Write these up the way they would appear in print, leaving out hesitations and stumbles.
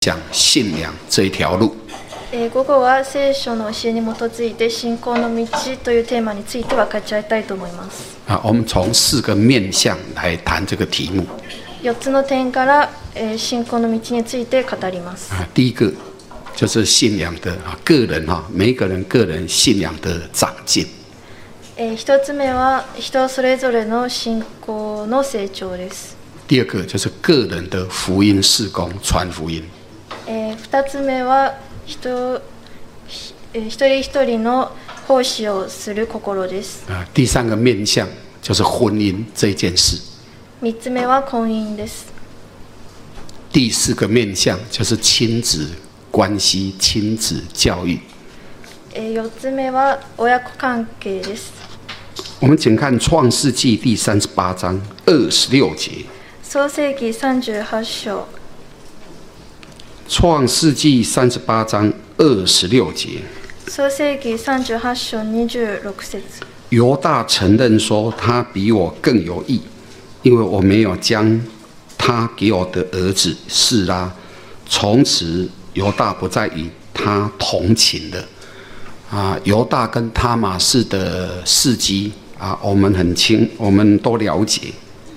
讲信仰这一条路。 午後は聖書の教えに基づいて信仰の道というテーマについて分かち合いたいと思います。 我们从4个面向来谈这个题目。 4つの点から、信仰の道について語ります。 第一个就是信仰的个人每一个人个人信仰的长进。 1つ目は人それぞれの信仰の成長です。 第二个就是个人的福音事工，传福音。 2つ目は一人一人の奉仕をする心です。 第三个面向就是婚姻这件事。 3つ目は婚姻です。 第4个面向就是亲子关系、亲子教育。 4つ目は親子関係です。 我们请看创世纪第38章26节。 創世記38章。 创世纪38章26节。 創世記38章26節。 犹大承认说，他比我更有义，因为我没有将他给我的儿子示拉。从此，犹大不再与他同寝了。犹大跟他玛氏的事迹我们都了解。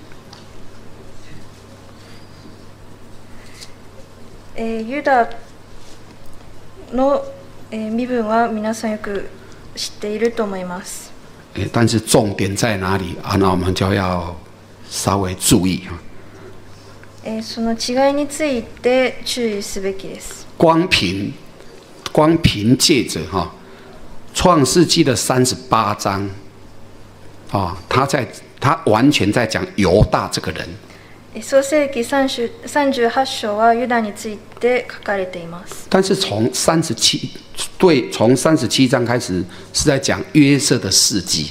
ユダの身分は皆さんよく知っていると思います。 但是重点在哪里那我们就要稍微注意その違いについて注意すべきです。 光凭借着创世纪的38章他完全在讲犹大这个人。 創世記38章はユダについて書かれています。 但是从37章開始是在講約瑟的事跡。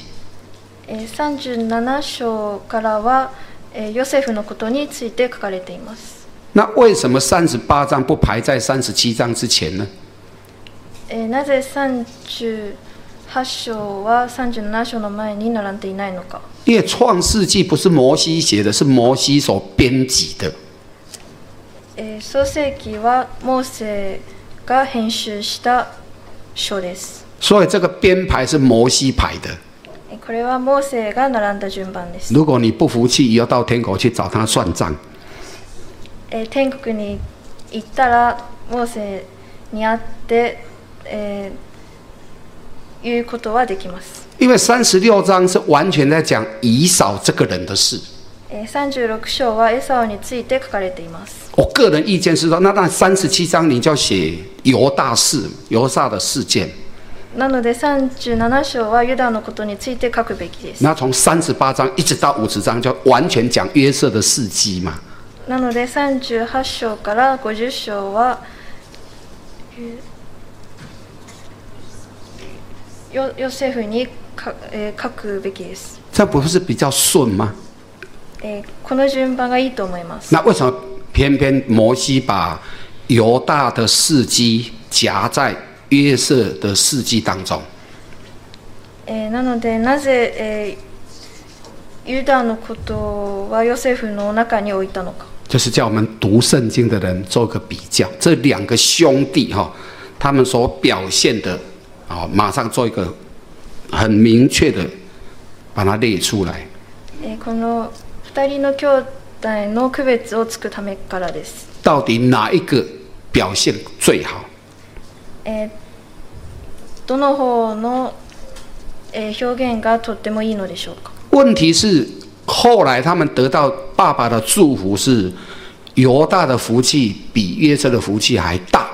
37章からはヨセフのことについて書かれています。 那為什麼38章不排在37章之前呢？ なぜ38章は37章の前に並んでいないのか。 因為創世記不是摩西寫的，是摩西所編輯的。 創世記はモーセが編集した書です。 所以這個編排是摩西排的。 これはモーセが並んだ順番です。 如果你不服氣，要到天國去找他算賬。 天国に行ったらモーセに会って言うことはできます。 因为36章是完全在讲以掃这个人的事。 36章はエサウについて書かれています。 我个人意見是說，那37章你就要寫猶大的事件。 なので37章はユダのことについて書くべきです。 那從38章一直到50章就完全講約瑟的事跡嘛。 なので38章から50章はヨセフに書くべきです。 這不是比較順嗎？ この順番がいいと思います。 那為什麼偏偏摩西把猶大的事跡夾在約瑟的事跡當中？ なのでなぜ、ユダのことはヨセフの中に置いたのか。 就是叫我們讀聖經的人做個比較，這兩個兄弟他們所表現的馬上做一個很明確的把它列出來。 この2人の兄弟の區別をつくためからです。 到底哪一個表現最好？ どの方の表現がとってもいいのでしょうか？ 問題是後來他們得到爸爸的祝福是猶大的福氣比約瑟的福氣還大。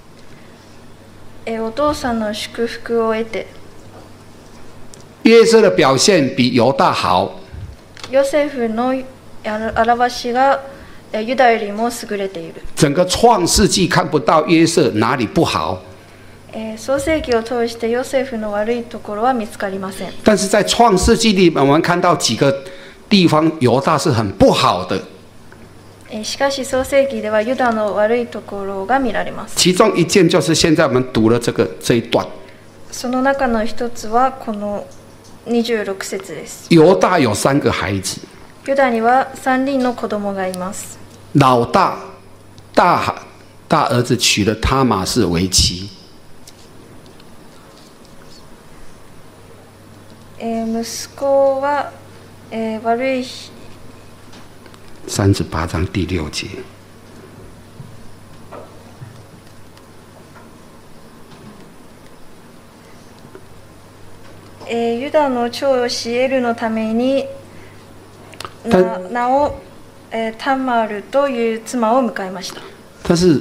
お父さんの祝福を得て約瑟的表現比猶大好。 ヨセフの表しがユダよりも優れている。 整個創世記看不到約瑟哪裡不好。 創世記を通してヨセフの悪いところは見つかりません。 但是在創世記裡我們看到幾個地方猶大是很不好的。 しかし創世記ではユダの悪いところが見られます。 其中一件就是現在我們讀了這一段。 その中の一つはこの26節です。 猶大有3個孩子。 ユダには3人の子供がいます。 老大大儿子娶了他玛氏为妻。 息子は、悪い 38章第6节。 ユダの長子エルのためになお、タマルという妻を迎えました。 但是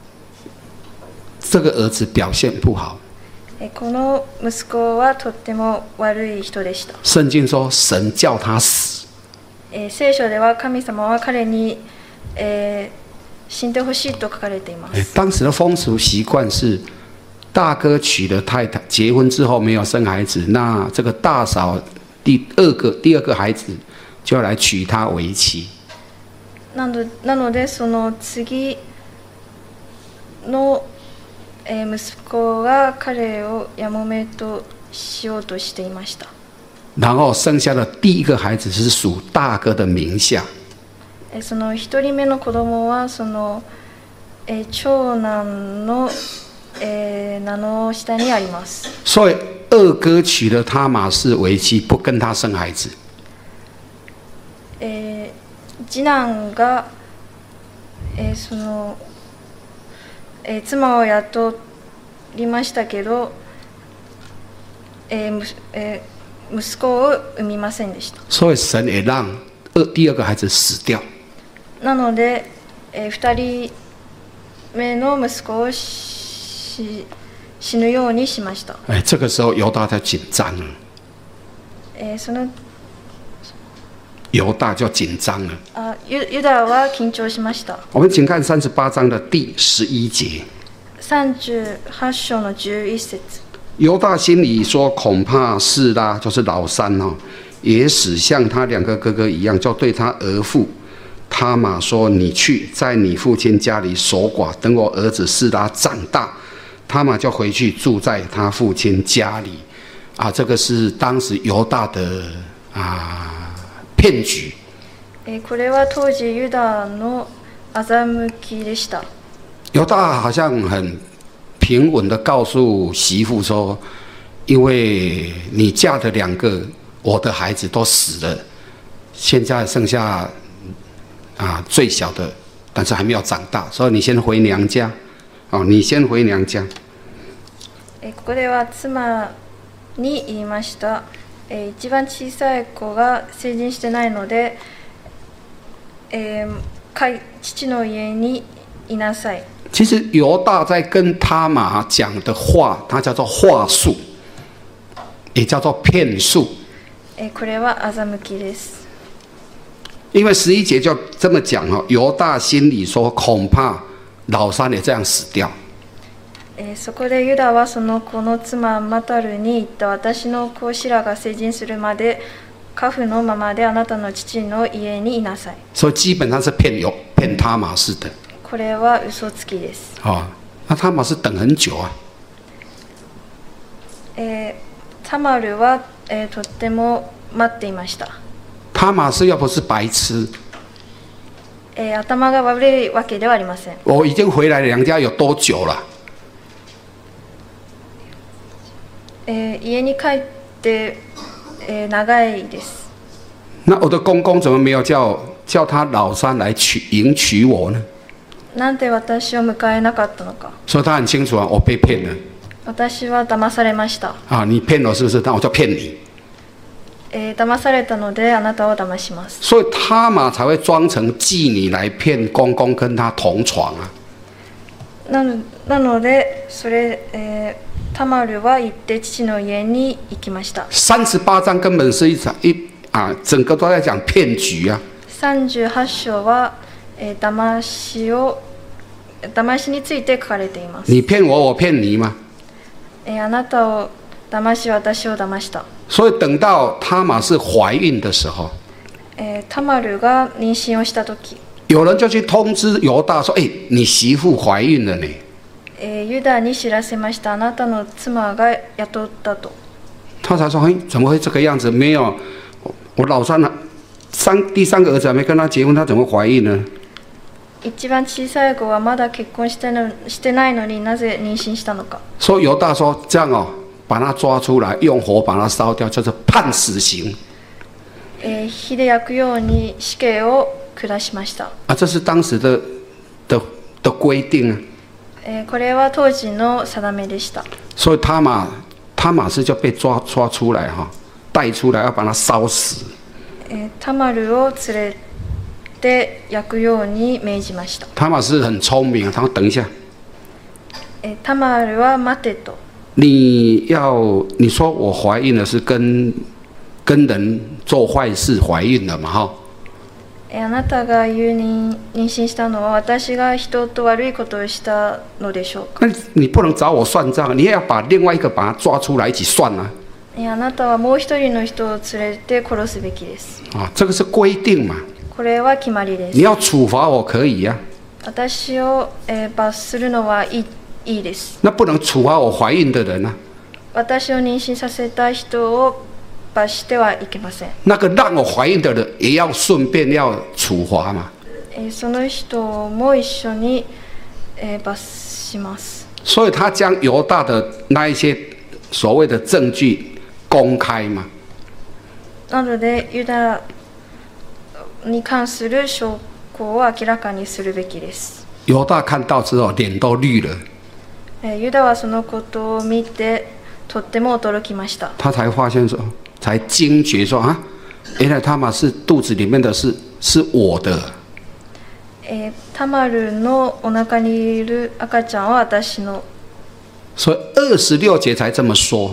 这个儿子表现不好。 この息子はとっても悪い人でした。 圣经说神叫他死。 聖書では神様は彼に、死んでほしいと書かれています。 当时的风俗习惯是，大哥娶了太太，结婚之后没有生孩子，那这个大嫂第二个孩子就要来娶她为妻。 なのでその次の息子が彼をやもめとしようとしていました。 然后生下的第一个孩子是属大哥的名下。 その一人目の子供はその、長男の、名の下にあります。 所以二哥娶了他玛氏为妻，不跟他生孩子。 次男が、その妻を雇いましたけど、息子を産みませんでした。 所以神也让第二个孩子死掉。 なので、2人目の息子を死ぬようにしました。 这个时候犹大就紧张了。 その犹大就紧张了。 ユダは緊張しました。 我们请看38章的第11节。 38章の11節。 犹大心里说：“恐怕示拉，就是老三哦，也使像他两个哥哥一样，就对他儿妇他玛说：你去，在你父亲家里守寡，等我儿子示拉长大，他玛就回去住在他父亲家里。”这个是当时犹大的骗局。 これは当時ユダの欺きでした。 犹大好像很平稳的告诉媳妇说：“因为你嫁的2个，我的孩子都死了，现在剩下最小的，但是还没有长大，所以你先回娘家。你先回娘家。” ここでは妻に言いました。一番小さい子が成人してないので、父の家にいなさい。 其实犹大在跟他玛讲的话，它叫做话术，也叫做骗术。 これは欺きです。 因为11节就这么讲犹大心里说，恐怕老三也这样死掉。 そこでユダはその子の妻マタルに言った。私の子シラが成人するまで家父のままであなたの父の家にいなさい。 所以基本上是骗他玛氏的。 これは嘘つきです。 那他玛是等很久啊。 タマルは、とっても待っていました。 他玛是要不是白痴。 頭が悪いわけではありません。 我已经回来娘家有多久了？ 家に帰って、長いです。 那我的公公怎么没有叫他老三来迎娶我呢？ なんで私を迎えなかったのか。 所以他很清楚我被骗了。 私は騙されました。 你骗我是不是？那我就骗你。 騙されたのであなたを騙します。 所以他玛才会装成妓女来骗公公跟他同床啊。 なのでそれ、タマルは行って父の家に行きました。 38章根本是整个都在讲骗局啊。 38章は、騙しについて書かれています。 你骗我，我骗你吗？ あなたを騙し私を騙した。 所以等到他玛是怀孕的时候， タマルが妊娠をした時。 有人就去通知犹大说：“你媳妇怀孕了呢。” ユダに知らせました。あなたの妻が雇ったと。 他才说：“怎么会这个样子？没有，我老三第3个儿子还没跟他结婚，他怎么怀孕呢？” 一番小さい子はまだ結婚してないのになぜ妊娠したのか。 所以犹大说：“这样哦，把他抓出来，用火把他烧掉，就是判死刑。” 火で焼くように死刑を下しました。 啊，这是当时的规定啊。 これは当時の定めでした。 所以他马氏就被抓出来哈，带出来要把他烧死。 タマルを連れて焼くように命じました。 他马是很聪明啊，他说：“等一下， タマルは待てと。 你说我怀孕了是跟人做坏事怀孕了嘛哈？ あなたが言うに妊娠したのは私が人と悪いことをしたのでしょうか。 那你不能找我算账，你也要把另外一个把他抓出来一起算啊。 あなたはもう一人の人を連れて殺すべきです。 啊，这个是规定嘛。 これは決まりです。 你要处罚我可以呀、 私を、罰するのはいいです。 那不能处罚我怀孕的人啊。 私を妊娠させた人を罰してはいけません。 那个让我怀孕的人也要顺便要处罚嘛。 その人も一緒に、罰します。 所以他将犹大的那一些所谓的证据公开嘛。 なのでユダに関する証拠を明らかにするべきです。 犹大看到之后脸都绿了。 ユダはそのことを見てとっても驚きました。 他才发现说，才惊觉说啊，原来他玛是肚子里面的是我的。 タマルのお腹にいる赤ちゃんは私の。 所以26节才这么说。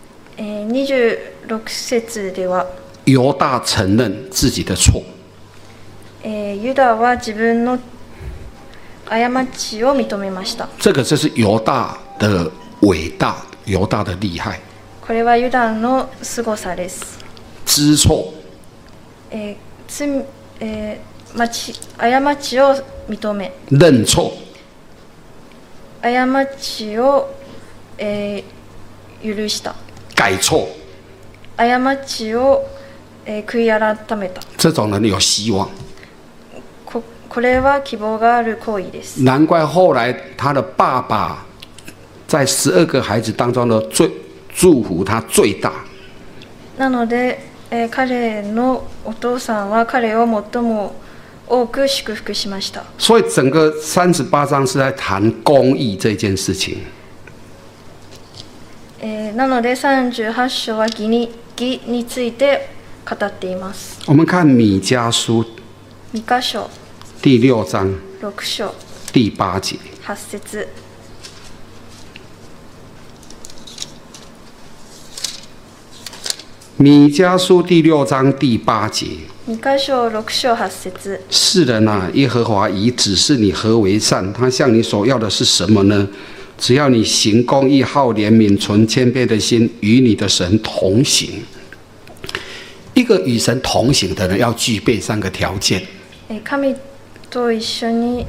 26節では犹大承认自己的错。 ユダは自分の過ちを認めました。 这个就是犹大的伟大，犹大的厉害。 これはユダの凄さです。 知错。 過ちを認め。 認錯。 過ちを、許した。 改錯。 過ちを、悔い改めた。 這種人有希望。 これは希望がある行為です。 難怪後來他的爸爸在12個孩子當中的祝福他最大。 なので、彼のお父さんは彼を最も多く祝福しました。 所以整個38章是在談公義這件事情。 なので38章は義について語っています。 我們看米迦書ミカ書第6章 6章第8節。 8節。 米迦書第6章第8節。 ミカ書6章8節。 世人啊，耶和華已指示你何為善，他向你所要的是什麼呢？只要你行公義、好憐憫、存謙卑的心，與你的神同行。一個與神同行的人要具備3個條件。 神と一緒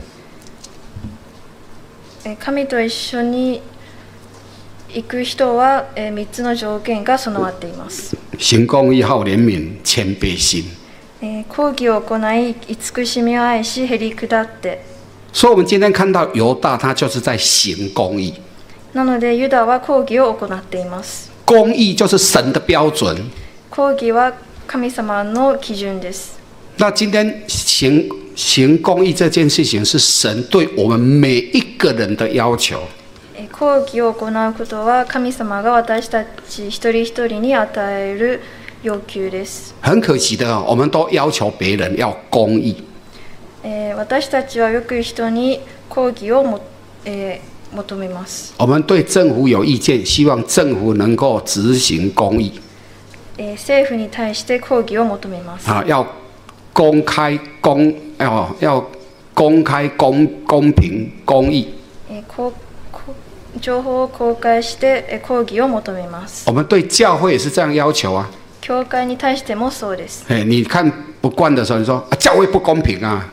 に行く人は3つの条件が備わっています。 行公義、好憐憫、謙卑心。 公義を行い、慈しみを愛し、へり下って。 所以，我們今天看到猶大，他就是在行公義。 なので、ユダは公義を行っています。 公義就是神的標準。 公義は神様の基準です。 那今天行公義這件事情，是神對我們每一個人的要求。 公義を行うことは神様が私たち一人一人に与える要求です。 很可惜的，我們都要求別人要公義。 私たちはよく人に公義を求めます。 我們對政府有意見，希望政府能夠執行公義。 政府に対して公義を求めます。 要公開公平公義。 情報を公開して公義を求めます。 我們對教會也是這樣要求啊。 教會に対してもそうです。 你看不慣的時候，你說教會不公平啊。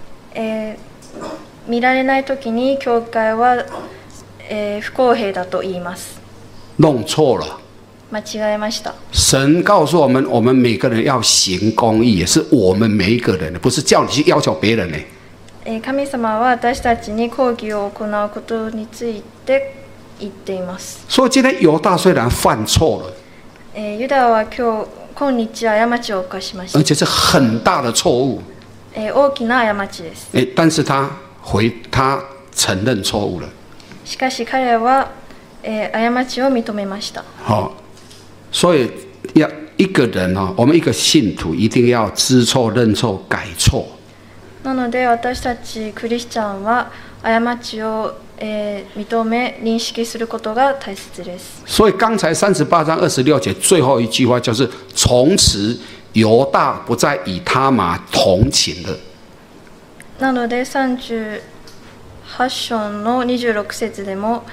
見られないときに教会は、不公平だと言います。 弄錯了。 間違えました。 神告訴我們，我們每個人要行公義，也是我們每一個人，不是叫你去要求別人呢。 神様は私たちに抗議を行うことについて言っています。 所以今天犹大虽然犯错了， ユダは今日過ちを犯しました。 而且是很大的错误， 大きな過ちです。 但是他承认错误了。 しかし彼は、過ちを認めました。 好，所以要一个人哦，我们一个信徒一定要知错、认错、改错。 なので私たちクリスチャンは過ちを、認め認識することが大切です。 所以刚才38章26节最后一句话就是从此犹大不再以他玛同情了。 なので38章の26節でも、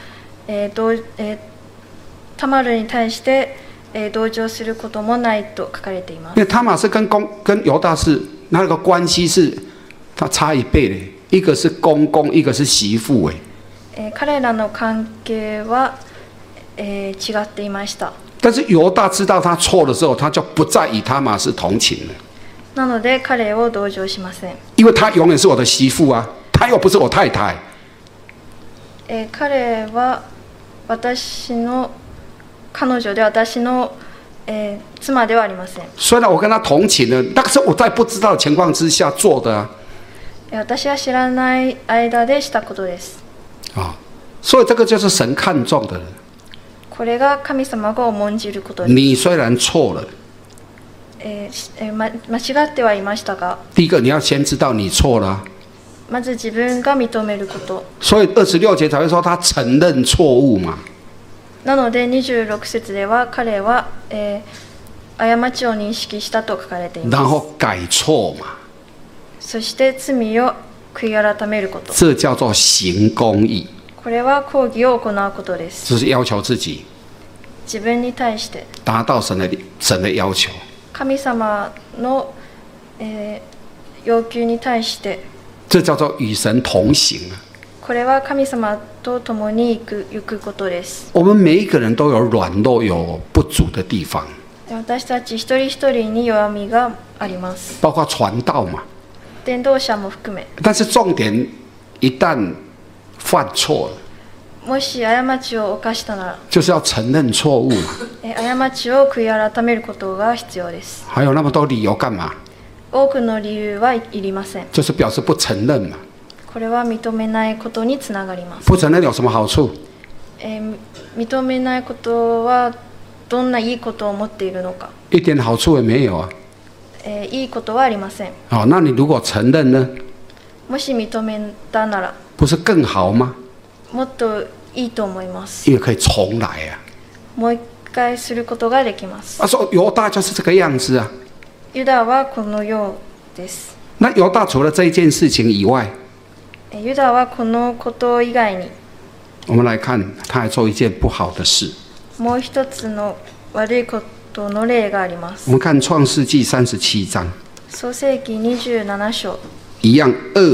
タマルに対して、同情することもないと書かれています。 因为他玛是跟犹大是那个关系是，他差一倍嘞，一个是公公，一个是媳妇哎。 彼らの関係は、違っていました。 但是犹大知道他错的时候，他就不再以他玛是同情了。 なので彼を同情しません。 因为他永远是我的媳妇啊，他又不是我太太。 彼は私の彼女で私の、妻ではありません。 虽然我跟他同情了，那个是我在不知道的情况之下做的啊。 私は知らない間でしたことです。 所以这个就是神看重的。 これが神様が重んじることです。 你虽然错了， 間違ってはいましたが、 第一个你要先知道你错了啊。 まず自分が認めること。 所以26节才会说他承认错误嘛。 なので26節では彼は、過ちを認識したと書かれています。 然后改错嘛。 そして罪を悔い改めること。 这叫做行公义。 これは公義を行うことです。 这是要求自己自分に対して达到神的要求。 神様の、要求に対して。 这叫做与神同行啊。 これは神様と共に行くことです。 我们每一个人都有软弱、有不足的地方。 私たち一人一人に弱みがあります。 包括传道嘛。 伝道者も含め。 但是重点一旦犯错了， もし過ちを犯したなら， 就是要承认错误嘛。 過ちを悔い改めることが必要です。 还有那么多理由干嘛？ 多くの理由はいりません。 就是表示不承认嘛。 これは認めないことにつながります。 不承认有什么好处？ 認めないことはどんないいことを持っているのか。 一点好处也没有啊。 いいことはありません。 好，那你如果承认呢？ もし認めたなら， 不是更好吗？ もっといいと思います。 因为可以重来啊。 もう一回することができます。 说犹大就是这个样子啊。 ユダはこのようです。 那犹大除了这一件事情以外， ユダはこのこと以外に， 我们来看，他还做一件不好的事。 もう一つの悪いことの例があります。 我们看创世纪37章， 創世記27章一样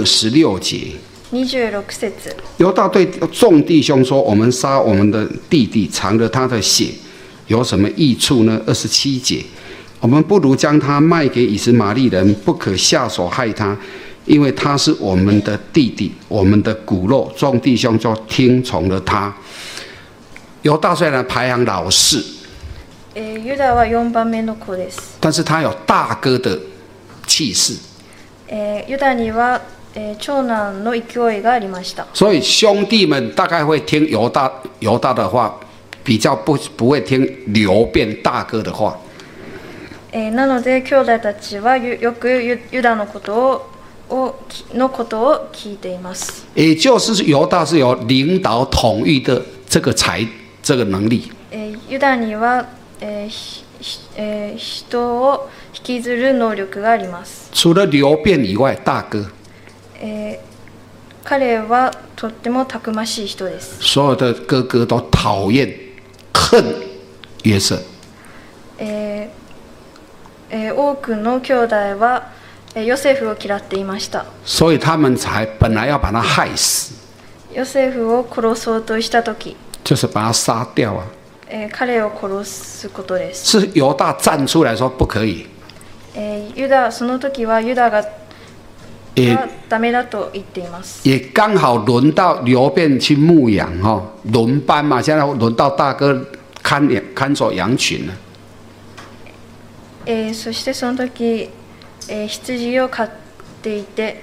26节。 26節。 犹大对众弟兄说：“我们杀我们的弟弟，尝了他的血，有什么益处呢？”27节，我们不如将他卖给以实玛利人，不可下手害他，因为他是我们的弟弟，我们的骨肉。众弟兄就听从了他。犹大虽然排行老四， ユダは4番目の子です。 但是他有大哥的气势。 ユダには長男の勢いがありました。 所以兄弟们大概会听犹大的话，比较不会听流辩大哥的话。 なので兄弟たちはよくユダのことを聞いています。 也就是犹大是有领导统御的这个能力。 ユダには、人を引きずる能力があります。 除了流辩以外，大哥。 彼はとってもたくましい人です。 所有的哥哥都讨厌、恨约瑟。 多くの兄弟はヨセフを嫌っていました。 所以他们才本来要把他害死。 ヨセフを殺そうとしたとき、 就是把他杀掉啊。 彼を殺すことです。 是犹大站出来说不可以。 ユダその時はユダががダメだと言っています。 也刚好轮到流便去牧羊哈，轮班嘛，现在轮到大哥看守羊群了。 そしてその時、羊を飼っていて、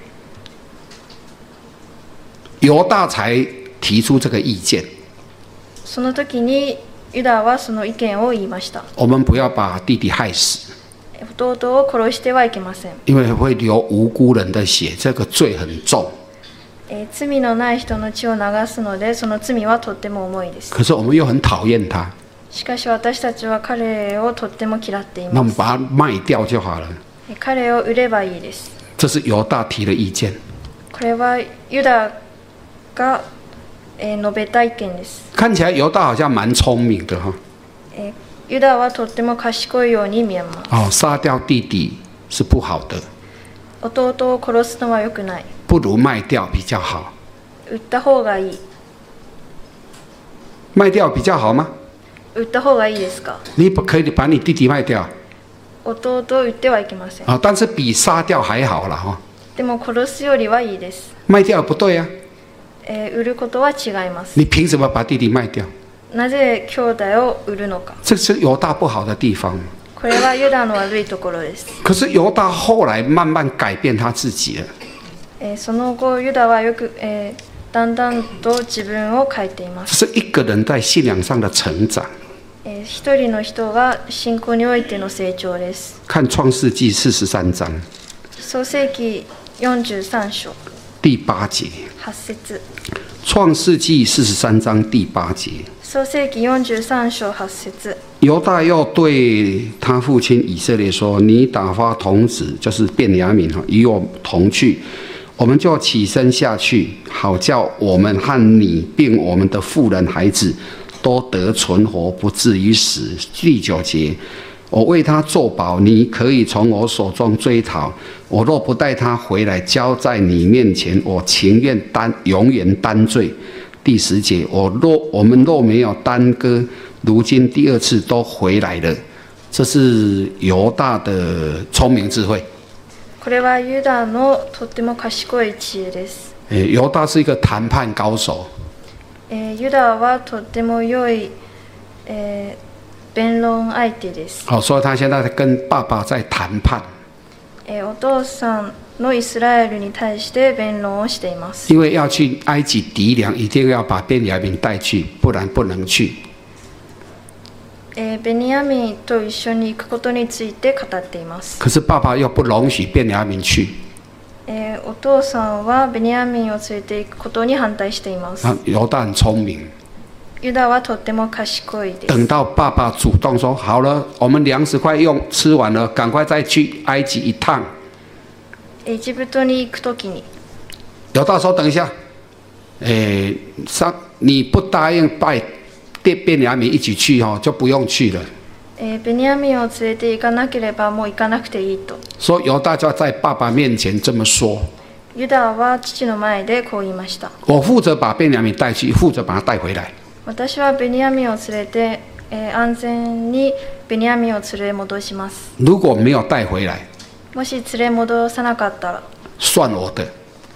犹大才提出这个意见。 その時にユダはその意見を言いました。 我们不要把弟弟害死。 弟を殺してはいけません。 因为会流无辜人的血，这个罪很重。 罪のない人の血を流すので、その罪はとっても重いです。 可是我们又很讨厌他。 しかし私たちは彼をとっても嫌ってい那我ます。 们把他卖掉就好了。 彼を売ればいいです。 这是犹大提的意见。 これはユダが、述べた意見です。 看起来犹大好像蛮聪明的哈。 ユダはとっても賢いように見えます。 哦，杀掉弟弟是不好的。 弟を殺すのは良くない。 不如卖掉比较好。 売った方がいい。 卖掉比较好吗？ 売った方がいいですか？ 你不可以把你弟弟卖掉。 弟を売ってはいけません。 啊，但是比杀掉还好了哈。 でも殺すよりはいいです。 卖掉不对啊。 売ることは違います。 你凭什么把弟弟卖掉？ なぜ兄弟を売るのか？ 这是犹大不好的地方。 これはユダの悪いところです。 可是犹大后来慢慢改变他自己了。 その後ユダはよく、だんだんと自分を変えています。 这是一个人在信仰上的成长。 一人の人が信仰においての成長です。 看創世記43章。 創世記43章。 第8節。 8節。 創世記43章第8節。 創世記43章8節。 犹大又对他父亲以色列说：“你打发童子，就是便雅悯与我同去，我们就起身下去，好叫我们和你并我们的妇人孩子都得存活，不至于死。”第9节，我为他作保，你可以从我手中追讨。我若不带他回来，交在你面前，我情愿永远担罪。第10节，我们若没有耽搁，如今第2次都回来了。这是犹大的聪明智慧。 これはユダのとっても賢い知恵です。 犹大是一个談判高手。 ユダはとっても良い、弁論相手です。 所以他现在跟爸爸在談判。 お父さんのイスラエルに対して弁論をしています。 因为要去埃及籴粮，一定要把便雅悯带去，不然不能去。 ベニヤミンと一緒に行くことについて語っています。 可是爸爸又不容許便雅憫去。 お父さんはベニヤミンを連れて行くことに反対しています。 犹大很聰明。 ユダはとっても賢いです。 等到爸爸主動說好了，我們糧食快吃完了，趕快再去埃及一趟。 エジプトに行くときに。 猶大說等一下，你不答應帶便雅憫一起去就不用去了。 ベニヤミンを連れて行かなければもう行かなくていいと。 所以猶大就在爸爸面前這麼說。 ユダは父の前でこう言いました。 我負責把便雅憫帶去，負責把他帶回來。 私はベニヤミンを連れて、安全にベニヤミンを連れ戻します。 如果沒有帶回來， もし連れ戻さなかったら、 算我的。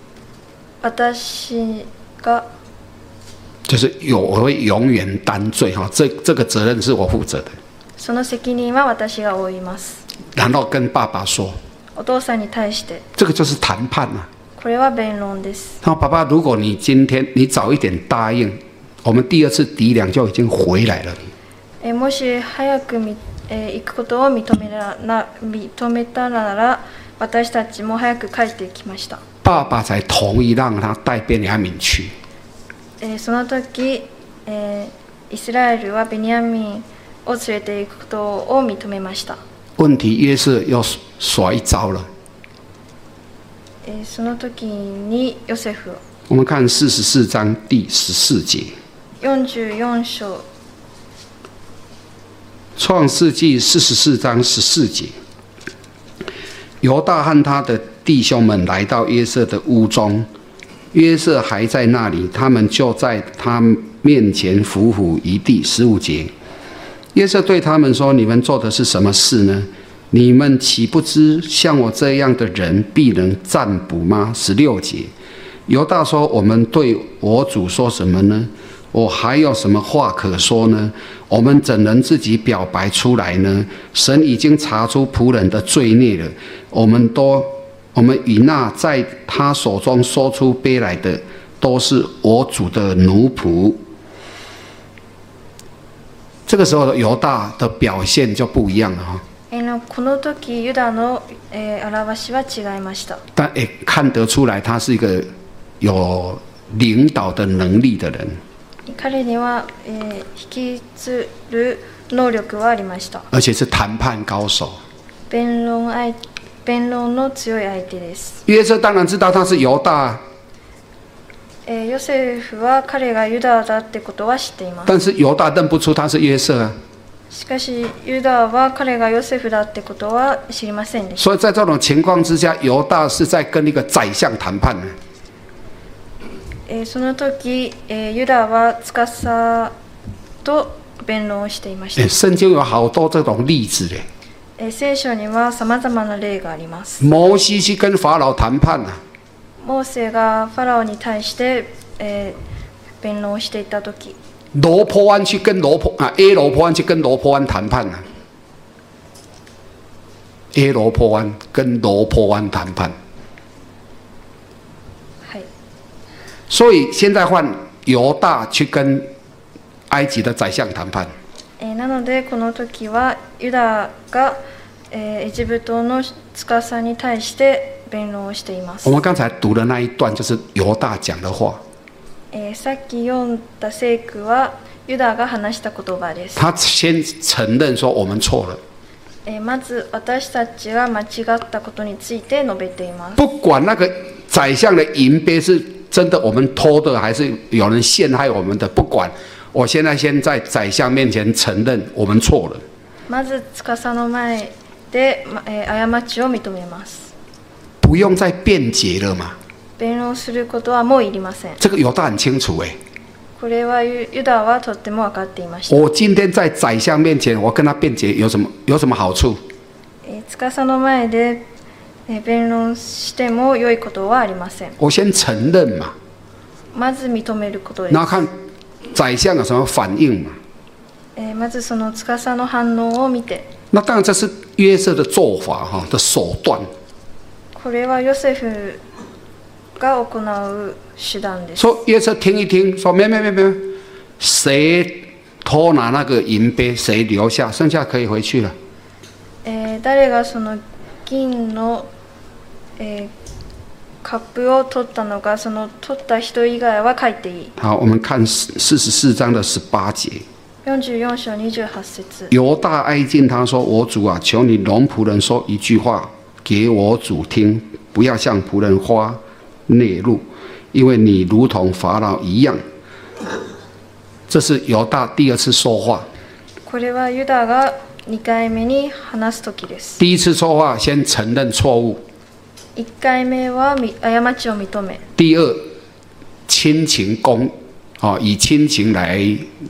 私が就是我会永遠擔罪這個責任是我負責的。 その責任は私が負います。 然後跟爸爸說， お父さんに対して。 這個就是談判啊。 これは弁論です。 然後爸爸，如果你今天你早一點答應，我們第2次籴糧就已經回來了。 もし早く行くことを認めたなら、私たちも早く帰ってきました。 爸爸才同意讓他帶便雅憫去。 その時、イスラエルはベニヤミンを連れて行くことを認めました。 問題約瑟又耍一招了。 その時にヨセフ。 我們看44章第14節。 44章。 創世記44章14節。猶大和他的弟兄們來到約瑟的屋中，約瑟還在那裡，他們就在他面前俯伏於地。15節，約瑟對他們說：“你們做的是什麼事呢？” 你们岂不知像我这样的人必能占卜吗？16节，犹大说：“我们对我主说什么呢？我还有什么话可说呢？我们怎能自己表白出来呢？神已经查出仆人的罪孽了。我们与那在他手中说出悲来的，都是我主的奴仆。”这个时候的犹大的表现就不一样了哈。 この時ユダの表しは違いました。 但也看得出来，他是一个有领导的能力的人。 彼には引き継る能力はありました。 而且是談判高手。 弁論の強い相手です。 约瑟当然知道他是犹大。 ヨセフは彼がユダだってことは知っています。 但是犹大认不出他是约瑟啊。 しかしユダは彼がヨセフだってことは知りませんでした。 所以在这种情况之下，犹大是在跟一个宰相谈判呢。 その時、ユダは司と弁論をしていました。 圣经有好多这种例子嘞。 聖書にはさまざまな例があります。 摩西去跟法老谈判啊。 モーセがファラオに対して、弁論をしていた時。 罗波安去跟耶罗波安去跟罗波安谈判啊。耶罗波安跟罗波安谈判。所以现在换犹大去跟埃及的宰相谈判。 なのでこの時はユダが、エジプトの司に対して弁論をしています。 我们刚才读的那一段就是犹大讲的话。 さっき読んだ聖句はユダが話した言葉です。 他先承认说我们错了。 まず私たちが間違ったことについて述べています。 不管那个宰相的银杯是真的我们偷的，还是有人陷害我们的，不管。我现在先在宰相面前承认我们错了。 まず司の前で過ちを認めます。 不用再辩解了嘛。 弁論することはもういりません。 这个犹大很清楚哎。 これはユダはとっても分かっていました。 我今天在宰相面前，我跟他辩解有什么好处？ 司の前で弁論しても良いことはありません。 我先承认嘛。 まず認めることです。 然后看宰相有什么反应嘛。 まずその司の反応を見て。 那当然这是约瑟的做法哈的手段。 これはヨセフが行う手段です。 说约瑟听一听，说没，谁偷拿那个银杯，谁留下，剩下可以回去了。 誰がその銀の、カップを取ったのか、その取った人以外は書いていい。 好，我们看44章的18节。 44章28節。 犹大哀敬他说：“我主啊，求你容仆人说一句话给我主听，不要向仆人发内怒，因为你如同法老一样。”这是犹大第二次说话。 これはユダが2回目に話す時です。 第一次说话，先承认错误。 1回目は過ちを認め。 第二，亲情以亲情来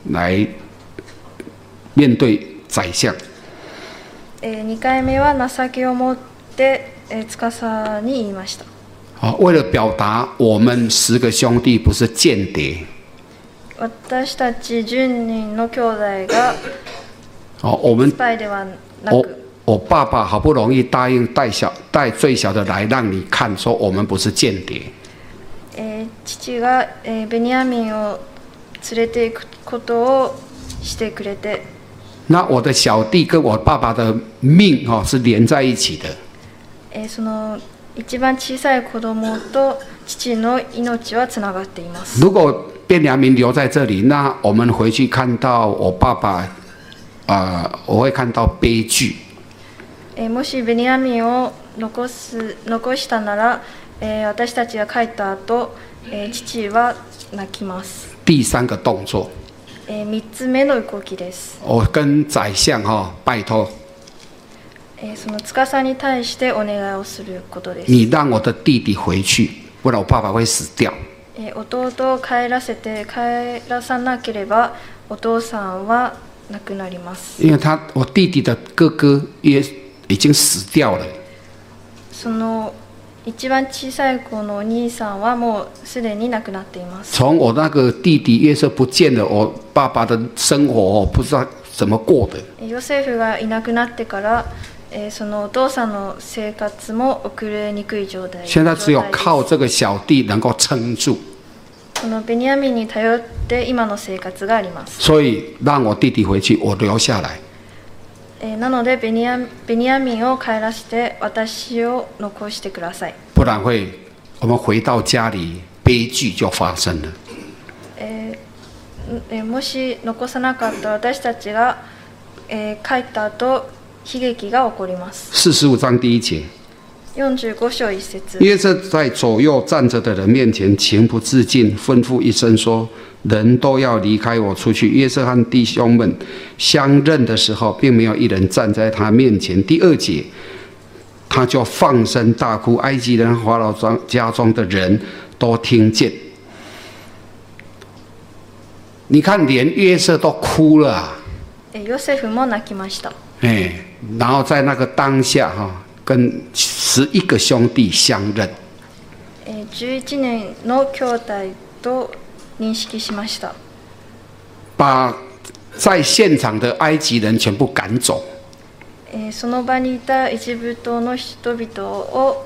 面对宰相。 2回目は情けを持って司に言いました。 为了表達我們10個兄弟不是間諜。 私たち10人の兄弟がスパイではなく。 我爸爸好不容易答应带最小的来让你看，说我们不是间谍。 父がベニヤミンを連れて行くことをしてくれて。 那我的小弟跟我爸爸的命是连在一起的。 その一番小さい子供と父の命はつながっています。 如果便雅悯留在这里，那我们回去看到我爸爸，我会看到悲剧。 もしベニヤミンを残したなら、私たちが帰った後、父は泣きます。 第三个动作。 3つ目の動きです。 我跟宰相拜托。 その司に対してお願いをすることです。 你让我的弟弟回去，不然我爸爸会死掉。 弟を帰らさなければお父さんは亡くなります。 因为我弟弟的哥哥已经死掉了。 その一番小さい子のお兄さんはもうすでに亡くなっています。 从我那个弟弟约瑟不见了，我爸爸的生活不知道怎么过的。 ヨセフがいなくなってから、そのお父さんの生活も送りにくい状態。 现在只有靠这个小弟能够撑住。 このベニヤミンに頼って今の生活があります。 所以让我弟弟回去，我留下来。 なのでベニヤミンを帰らせて私を残してください。 不然我们回到家里，悲剧就发生了。 もし残さなかった私たちが、帰った後、悲劇が起こります。 45章第1节。 45章1節。 约瑟在左右站着的人面前情不自禁吩咐一声说：“人都要离开我出去。”约瑟和弟兄们相认的时候，并没有一人站在他面前。第2节，他就放声大哭，埃及人、法老家中的人都听见。你看，连约瑟都哭了啊！ ヨセフも泣きました。 然后在那个当下跟11个兄弟相认。 11人の兄弟と認識しました。 把在现场的埃及人全部赶走。 その場にいたエジプトの人々を、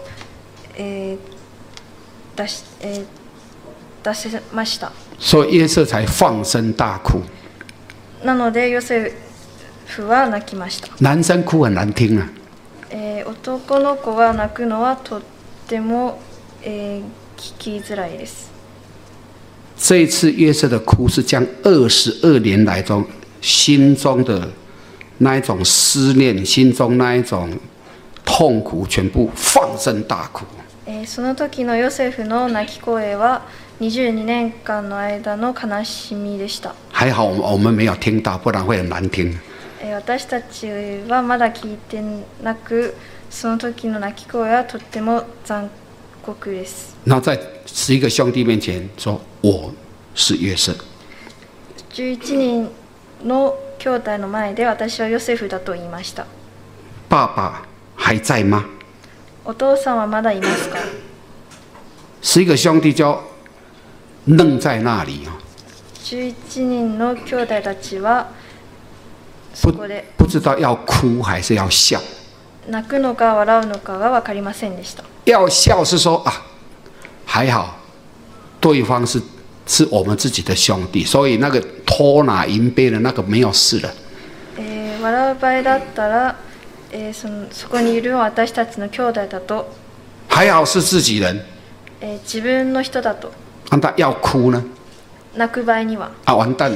出せました。 所以约瑟才放声大哭。 なのでヨセフは泣きました。 男生哭很难听啊。 男の子が泣くのはとっても、聞きづらいです。 这一次约瑟的哭是将22年来中心中的那一种思念、心中那一种痛苦全部放声大哭。 その時のヨセフの泣き声は22年間の間の悲しみでした。 还好我们没有听到，不然会很难听。 私たちはまだ聞いてなく、その時の泣き声はとっても残酷です。 然后在11个兄弟面前说：“我是约瑟。” 11人の兄弟の前で私はヨセフだと言いました。 爸爸还在吗？ お父さんはまだいますか ？11个兄弟就愣在那里 11人の兄弟たちはそこで不知道要哭还是要笑。 泣くのか笑うのかが分かりませんでした。 要笑是说啊，还好，对方是我们自己的兄弟，所以那个偷拿银杯的那个没有事了。 笑う場合だったら、そこにいる私たちの兄弟だと。 还好是自己人。 自分の人だと。 那他要哭呢？ 泣く場合には。 完蛋了，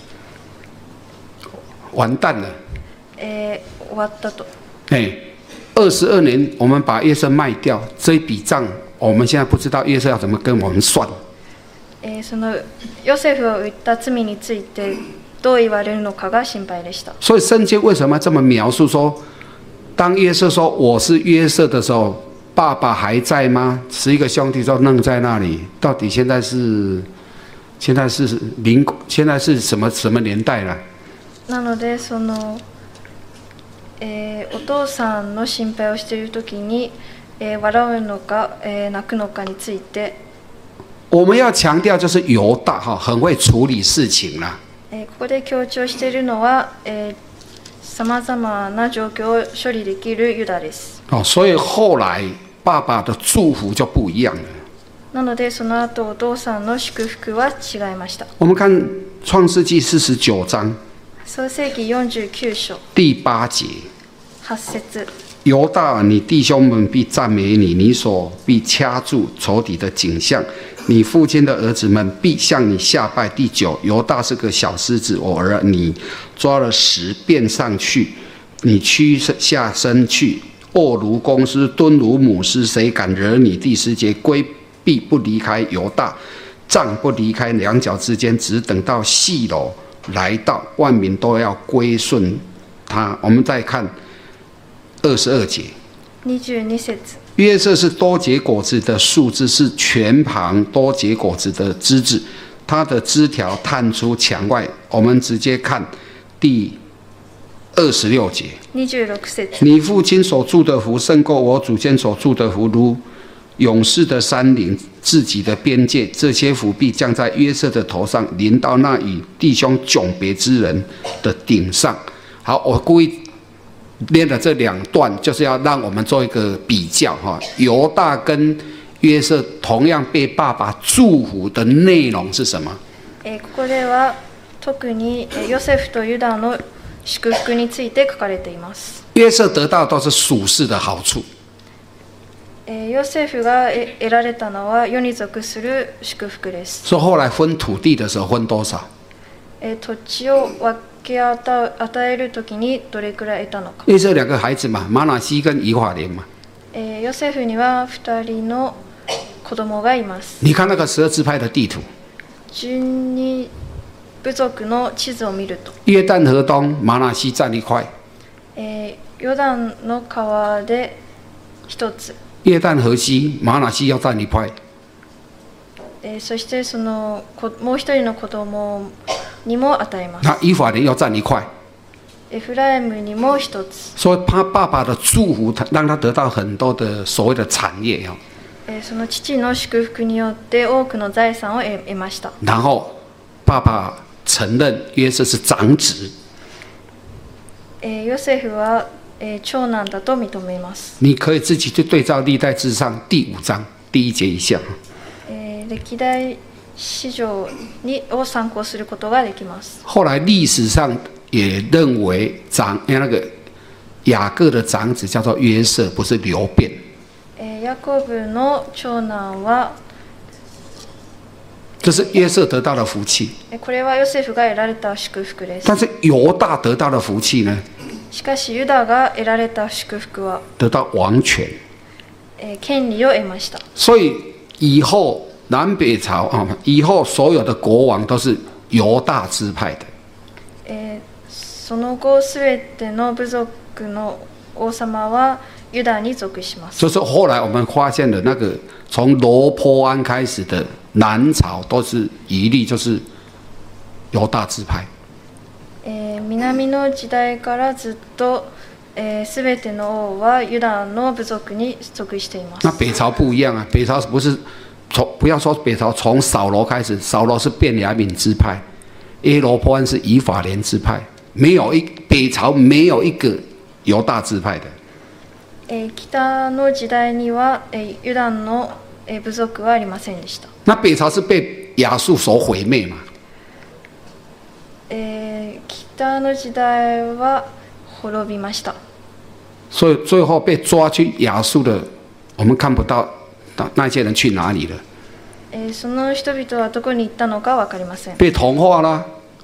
完蛋了。 終わったと。 22年，我们把约瑟卖掉，这一笔账，我们现在不知道约瑟要怎么跟我们算。 そのヨセフを売った罪についてどう言われるのかが心配でした。 所以圣经为什么这么描述说，当约瑟说我是约瑟的时候，爸爸还在吗？11个兄弟都愣在那里，到底现在是现在是什么年代了？ なのでその。お父さんの心配をしているときに、笑うのか、泣くのかについて我们要强调就是犹大很会处理事情啦。 ここで強調しているのはさまざまな状況を処理できるユダです。 所以后来爸爸的祝福就不一样了。 なのでその後お父さんの祝福は違いました。 我们看創世記49章創世記49章第8節。 8節。 犹大，你弟兄们必赞美你，你所必掐住仇敌的颈项，你父亲的儿子们必向你下拜。第9，犹大是个小狮子，我儿，你抓了石便上去，你屈下身去，卧如公狮，蹲如母狮，谁敢惹你？第10节，龟必不离开犹大，杖不离开两脚之间，只等到细楼来到，万民都要归顺他。我们再看22节。 22節。 约瑟是多结果子的树枝，是泉旁多结果子的枝子，它的枝条探出墙外。我们直接看第 26节。 26節。 你父亲所住的福胜过我祖先所住的福，如勇士的山岭，自己的边界。这些福必降在约瑟的头上，临到那与弟兄迥别之人的顶上。好，我故意练了这2段，就是要让我们做一个比较哈。犹大跟约瑟同样被爸爸祝福的内容是什么？ ここでは特にヨセフとユダの祝福について書かれています。 约瑟得到都是属世的好处。 ヨセフが得られたのは世に属する祝福です。 所以后来分土地的时候分多少？ 土地を分け与えるときにどれくらい得たのか。 因为这2个孩子嘛，马拿西跟以法莲嘛。 ヨセフには2人の子供がいます。 你看那个12支派的地图。 12部族の地図を見ると。 约旦河东，马拿西占一块。 ヨダンの川で1つ。 约旦河西，马拿西要占一块。 そしてそのもう一人の子供にも与えます。 那以法莲要占一块。 エフライムにも1つ。 所以他爸爸的祝福，让他得到很多的所谓的产业哦。 その父の祝福によって多くの財産を得ました。 然后爸爸承认约瑟是长子。 ヨセフは長男だと認めます。 你可以自己去对照历代志上第5章第1节以下。 歴代史上を参考することができます。 后来历史上也认为那个雅各的长子叫做约瑟，不是流便。 ヤコブの長男は这是约瑟得到的福气。 これはヨセフが得られた祝福です。 但是犹大得到的福气呢？ しかしユダが得られた祝福は得到王权。 権利を得ました。 所以以后南北朝啊，以后所有的国王都是犹大支派的。 その後すべての部族の王様はユダに属します。 就是后来我们发现的那个从罗波安开始的南朝都是一律就是犹大支派。 南の時代からずっとすべての王はユダの部族に属しています。 那北朝不一样啊，北朝不是不要说北朝，从扫罗开始，扫罗是便雅悯支派，耶罗波安是以法莲支派，北朝没有一个犹大支派的。 北の時代にはユダの部族はありませんでした。 那北朝是被亚述所毁灭嘛？ 北の時代は滅びました。 所以最后被抓去亚述的，我们看不到那些人去哪里了。 その人々はどこに行ったのか分かりません。 被同化了。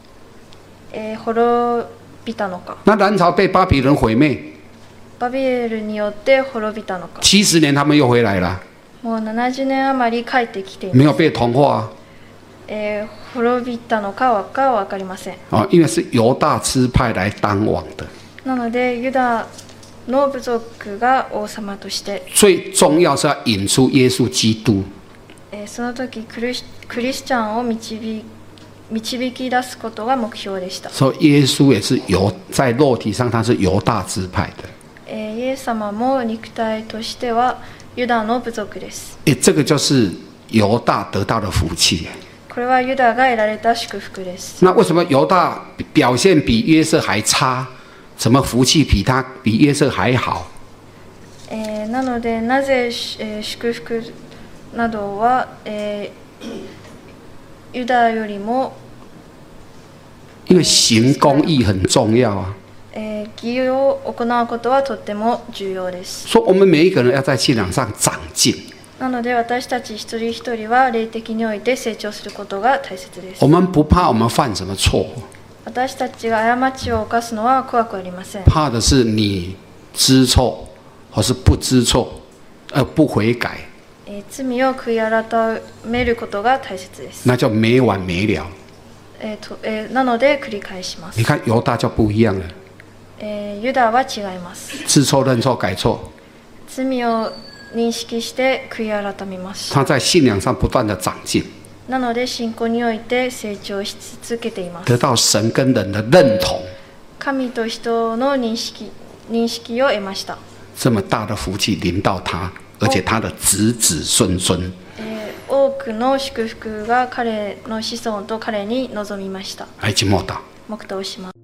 滅びたのか。 那南朝被巴比伦毁灭。 バビルによって滅びたのか。 70年他们又回来了。 もう70年余り帰ってきています。 没有被同化。 滅びたのかは分かりません。 因为是犹大支派来当王的。 なのでユダの部族が王様として。 最重要是要引出耶稣基督。 その時クリスチャンを導き出すことが目標でした。 所以耶稣也是在肉体上他是犹大支派的。 イエス様も肉体としてはユダの部族です。 这个就是犹大得到的福气。 これはユダが得られた祝福です。 那为什么犹大表现比约瑟还差？什么福气比约瑟还好？ なのでなぜ祝福などはユダよりも因为行公义很重要啊。 義を行うことはとっても重要です。 所以我们每一个人要在信仰上長進。 なので私たち一人一人は霊的において成長することが大切です。 我们不怕我们犯什么错。 私たちが過ちを犯すのは怖くありません。 怕的是你知錯或是不知錯而不悔改。 罪を悔い改めることが大切です。 那就没完没了。 なので繰り返します。 你看犹大就不一样了。 ユダは違います。 知錯認錯改錯。 罪を認識して悔い改めます。 他在信仰上不断的長進。 なので信仰において成長し続けています。 得到神跟人的認同。 神と人の認識を得ました。 这么大的福气临到他，而且他的子子孙孙。 多くの祝福が彼の子孫と彼に望みました。 来，请默祷。 黙祷します。